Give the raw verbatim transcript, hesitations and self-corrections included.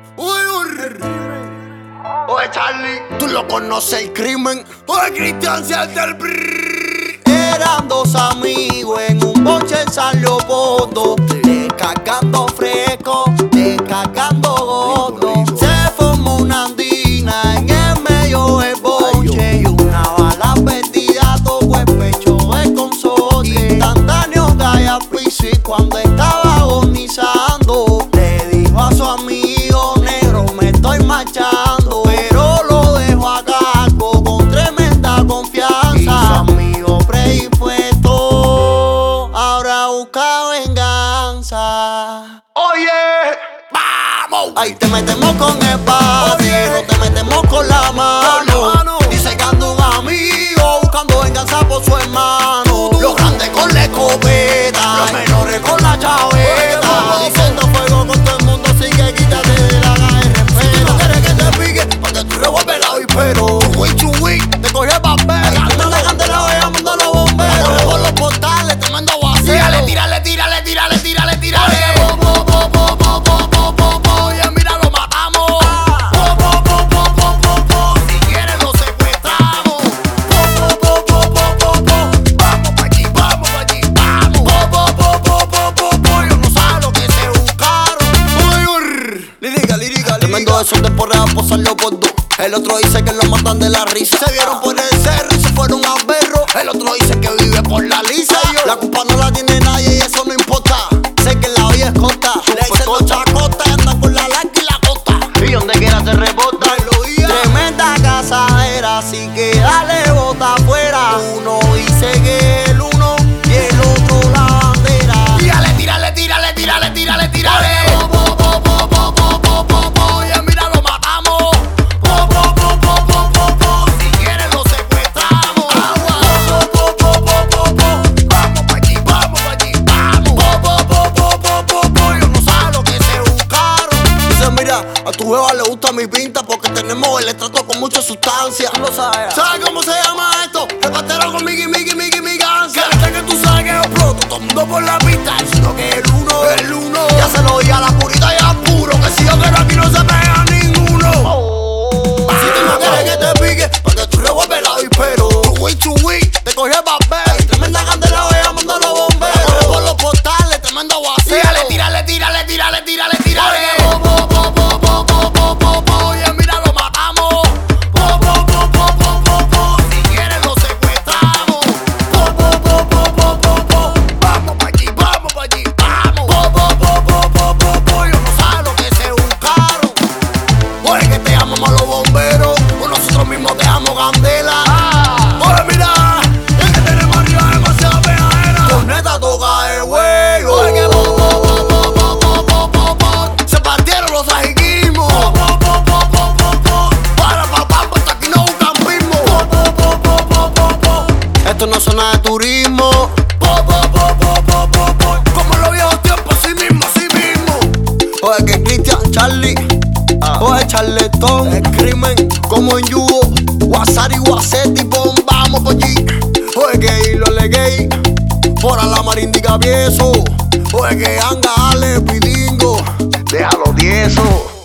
Oye, Charlie, tú lo conoces el crimen. Oye, Cristian, siente el brrrr. Eran dos amigos en un boche en San Leopoldo, descargando fresco, descargando gordo. Se formó una andina en el medio del boche y una bala perdida tocó el pecho del consorte. Instantáneo cae al piso y cuando estaba agonizando le dijo a su amigo: negro, me estoy marchando, pero lo dejo a cargo con tremenda confianza. Y su amigo predispuesto ahora busca venganza. Oye, vamos. Ahí te metemos con el bate, no te metemos con la mano. Dice que anda un amigo buscando venganza por su hermano. Los grandes con la escopeta, los menores con la chaveta. Diciendo fuego con todo el mundo, así que quítate de la gana y respeto. Si tú no quieres que te pique, porque tú revuelves la pero Chuy, chuy, te coge el papel. Tremenda candela, voy llamando a los bomberos. Corre por los portales, tremendo vacío. Tírale, tírale, tírale, tírale, tírale, tírale. Bo, bo, bo, bo, bo, bo, bo, bo, bo. Oye, mira, lo matamos. Bo, bo, bo, bo, bo, bo, bo. Si quieres lo secuestramos. Bo, bo, bo, bo, bo, bo, bo. Vamos pa' allí, vamos pa' allí, vamos. Bo, bo, bo, bo, bo, bo, bo. Yo no sé lo que se buscaron. Uy, uy. Lírica, lírica, tremendo de son temporadas por San Leopoldo. El otro dice que lo matan de la risa. Se vieron por el cerro y se fueron a berro. El otro dice que vive por la lisa. La culpa no la tiene nadie y eso no importa. Sé que la vida es corta. Le dicen los chacotas y andan con la larga y la costa. Y donde quiera te rebota. Tremenda cazadera, así que dale bota afuera. Uno dice que el uno y el otro la bandera. Tírale, tírale, tírale, tírale, tírale, tírale. Bo, bo, bo, bo, bo, bo, bo, bo, bo. Oye, mira, lo matamos. Bo, bo, bo, bo, bo, bo, bo. Si quieres lo secuestramos. Agua. Bo, bo, bo, bo, bo, bo. Vamos pa' allí, vamos pa' allí, vamos. Bo, bo, bo, bo, bo, bo, bo. Yo no sé lo que se buscaron. Dice, mira, a tu jeva le gusta mi pinta porque tenemos el estrato con mucha sustancia. Tú lo sabes. ¿Sabes cómo se llama esto? El patero con Miggy, Miggy, Miggy, mi gancia. Que que tú sabes que yo exploto. Todo el mundo por la pista. Diciendo que el uno, el uno. Ya se lo di a la purita y a puro, que si yo quiero aquí no se pega ninguno. Si tú no quieres que te pique, porque tú revuelves la pero Chuy, chuy, te coge el papel. Tremenda candela, voy llamando a los bomberos. Corre por los portales, tremendo vacío. Tírale, tírale, tírale, tírale, tírale, tírale. Bo, bo, bo, bo, bo, bo, bo, bo, bo. Oye, mira, lo matamos. Bo, bo, bo, bo, bo, bo, bo. Si quieres lo secuestramos. Bo, bo, bo, bo, bo, bo, bo. Vamos pa' allí, vamos pa' allí, vamos. Bo, bo, bo, bo, bo, bo, bo. Yo no sé lo que se buscaron. Oye, que te llamamos a los bomberos, o nosotros mismos te damos candela. Oye, mira, es que tenemos arriba demasiada pejadera. Corneta toca el huevo. Oye, que bo, bo, bo, bo, bo, bo, bo, bo, bo. Se partieron los trajiquimos. Bo, bo, bo, bo, bo, bo, bo. Para papá, hasta aquí no buscan pismo. Bo, bo, bo, bo, bo, bo, bo. Esto no es zona de turismo. Bo, bo, bo, bo, bo, bo, bo. Como en los viejos tiempos, así mismo, así mismo. Oye, que Cristian, Charlie. Oye, Charletón, el crimen, como en Yugo. Guasari, Guasetti, Bom, vamos por allí. Oye, que hilo le gay. Por a la marindica vieso. Oye, que anga, ale, pidingo. Déjalo tieso.